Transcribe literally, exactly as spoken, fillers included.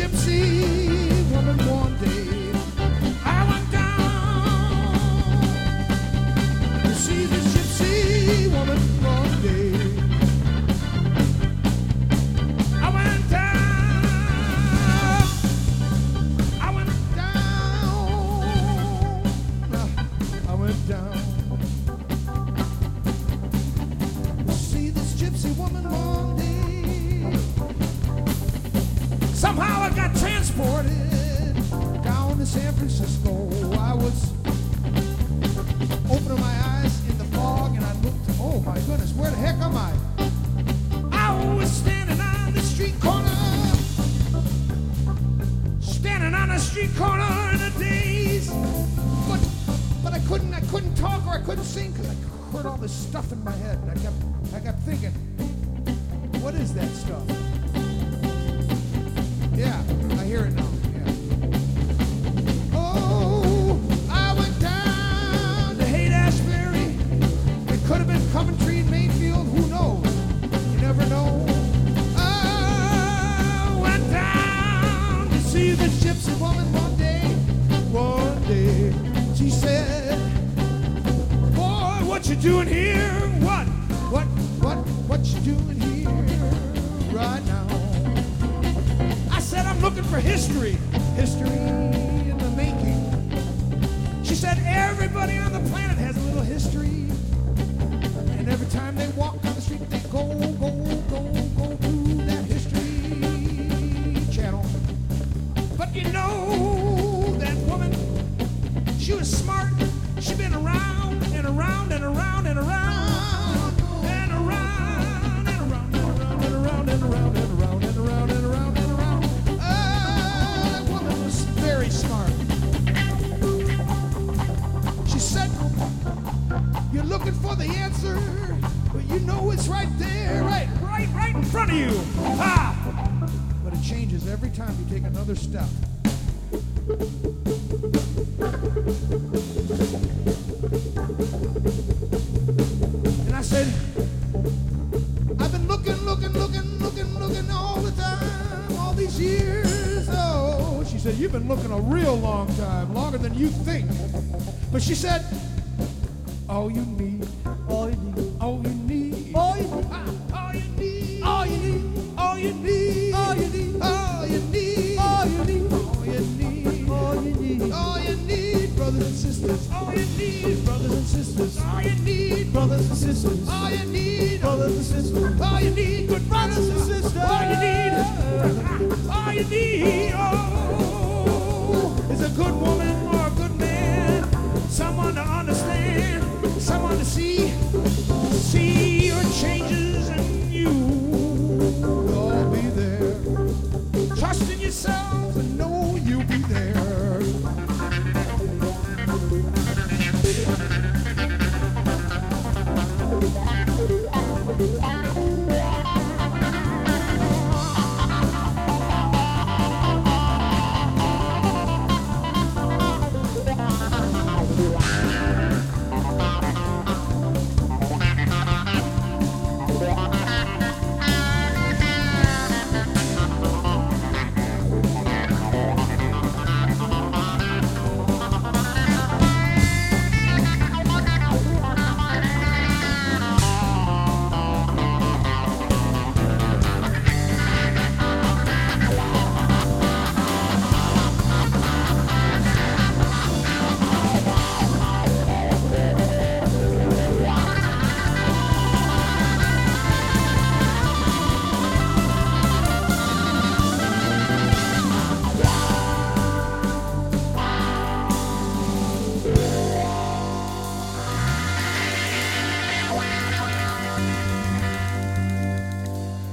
gypsy woman one day. I went down to see this gypsy woman one day. I went down, I went down, I went down to see this gypsy woman one day. Somehow I got transported down to San Francisco. I was opening my eyes in the fog and I looked, oh my goodness, where the heck am I? I was standing on the street corner, standing on the street corner in a daze. But, but I couldn't, I couldn't talk or I couldn't sing because I heard all this stuff in my head. And I kept, I kept thinking, what is that stuff? Yeah, I hear it now. Yeah. Oh, I went down to Haight-Ashbury. It could have been Coventry and Mayfield. Who knows? You never know. I went down to see this gypsy woman one day. One day, she said, "Boy, what you doing here? What, what, what, what you doing here right now?" I'm looking for history, history in the making. She said everybody on the planet has a little history, and every time they walk down the street, they go, go, go, go to that history channel. But you know that woman, she was smart. She'd been around and around and around and around and around and around and around and around and around and around and around and around. Very smart. She said, "You're looking for the answer, but you know it's right there, right, right, right in front of you. Ha! But it changes every time you take another step." And I said, "I've been looking, looking, looking, looking, looking all the time, all these years." Oh, she said, "You've been looking a real long time, longer than you think." But she said, "All you need, all you need, all you need, all you need, all you need, all you need, all you need, all you need, all you need, all you need, all you need, all you need, all you need, brothers and sisters, all you need, brothers and sisters, all you need, brothers and sisters, all you need, brothers and sisters, all you need, good brothers and sisters, all you need, all you need, oh, is a good woman or a good man, someone to understand, someone to see, see your changes and you will all be there. Trust in yourself.